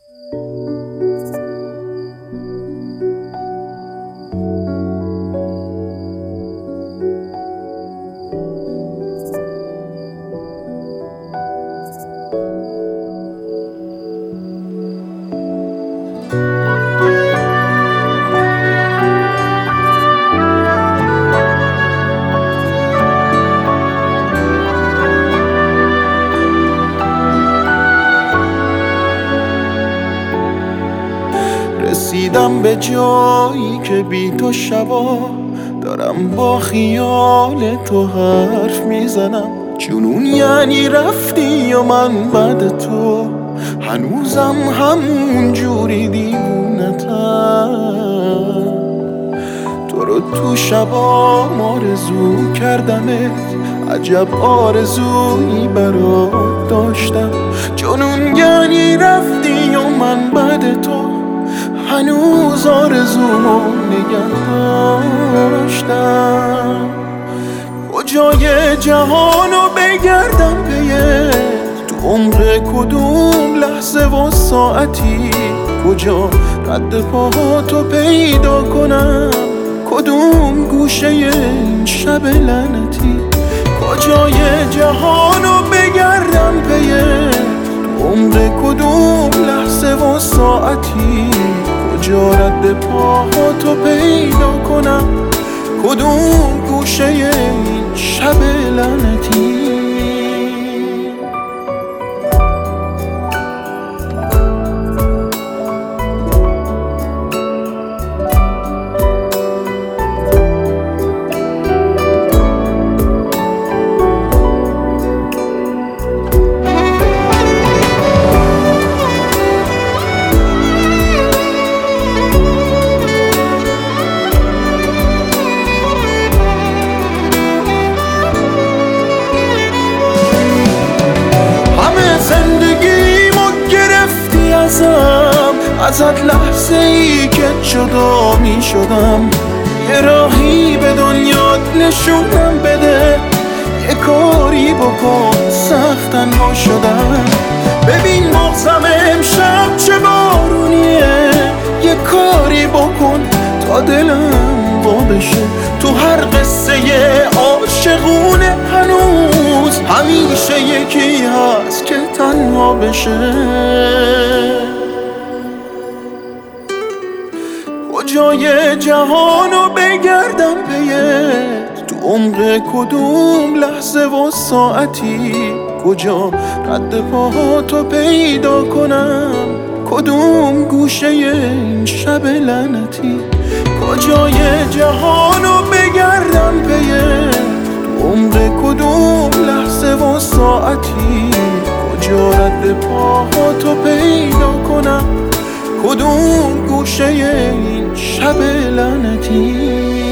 رسیدم به جایی که بی تو شبا دارم با خیال تو حرف میزنم. جنون یعنی رفتی و من بعد تو هنوزم همون جوری دیوونتم. تو رو تو شبا آرزو کردمت، عجب آرزویی برات داشتم. جنون یعنی رفتی و من بعد تو هنوز آرزومو نگه داشتم. کجای جهانو بگردم پیت، تو عمق کدوم لحظه و ساعتی، کجا رد پاهاتو پیدا کنم، کدوم گوشه این شب لعنتی. کجای جهانو بگردم پیت، تو عمق کدوم لحظه و ساعتی، کجا رد پاهاتو پیدا کنم، کدوم گوشه این شب لعنتی. ازت لحظه ای که جدا می شدم، یه راهی به دنیات نشونم بده، یه کاری بکن سخت تنها شدم. ببین مغزم امشب چه بارونیه، یه کاری بکن تا دلم وا بشه. تو هر قصه عاشقونه هنوز همیشه یکی هست که تنها بشه. کجای جهانو بگردم پیت، تو عمق کدوم لحظه و ساعتی، کجا رد پاهاتو پیدا کنم، کدوم گوشه این شب لعنتی. کجای جهانو بگردم پیت، تو عمق کدوم لحظه و ساعتی، کجا رد پاهاتو پیدا کنم، کدوم گوشه این شب لعنتی.